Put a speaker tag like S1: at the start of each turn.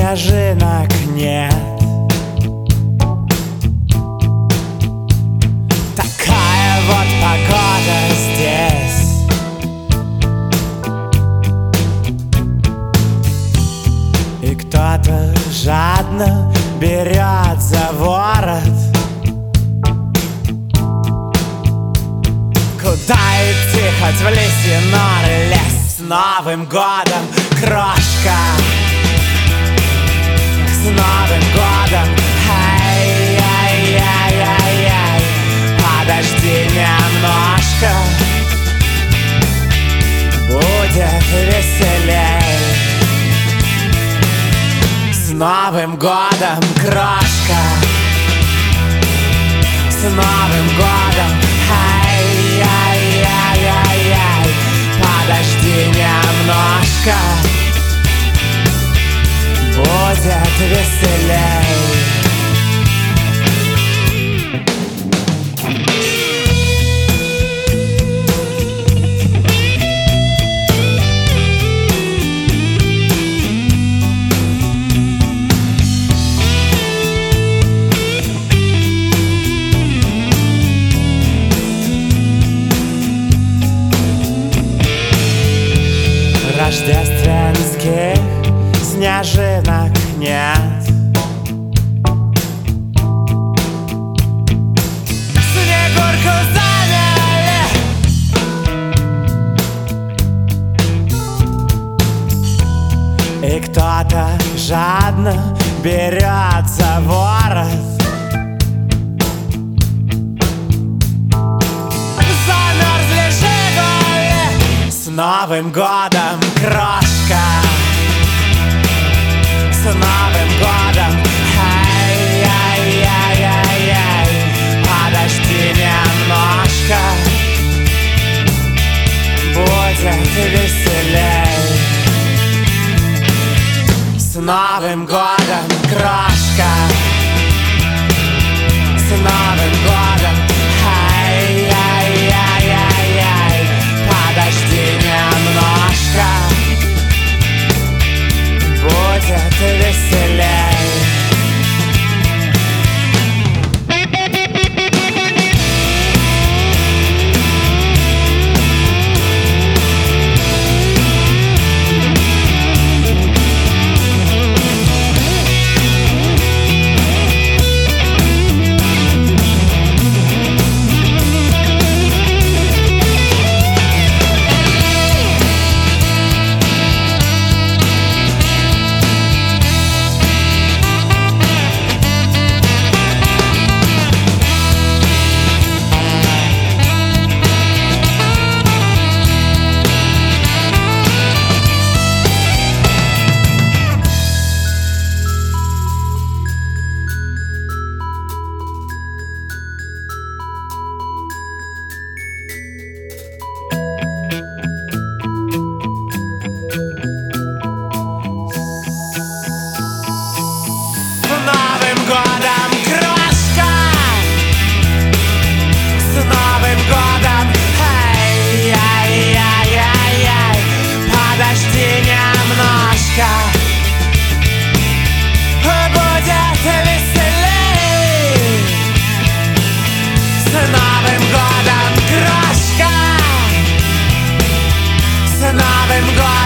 S1: снежинок нет. Такая вот погода здесь. И кто-то жадно берет за ворот. Куда идти, хоть в лисьи норы лезть? С Новым годом, крошка! С Новым годом! Ай-яй-яй-яй-яй! Подожди немножко, будет веселей. С Новым годом, крошка! С Новым годом! Ай-яй-яй-яй-яй! Подожди немножко, будет веселей. Рождественских снежинок нет. Снегурку заняли. И кто-то жадно берет за ворот. С Новым годом, крошка! С Новым годом! Ай-яй-яй-яй-яй! Подожди немножко, будет веселей. С Новым годом, крошка! С Новым годом! Ай-яй-яй-яй-яй! Подожди немножко, будет веселей. С Новым годом!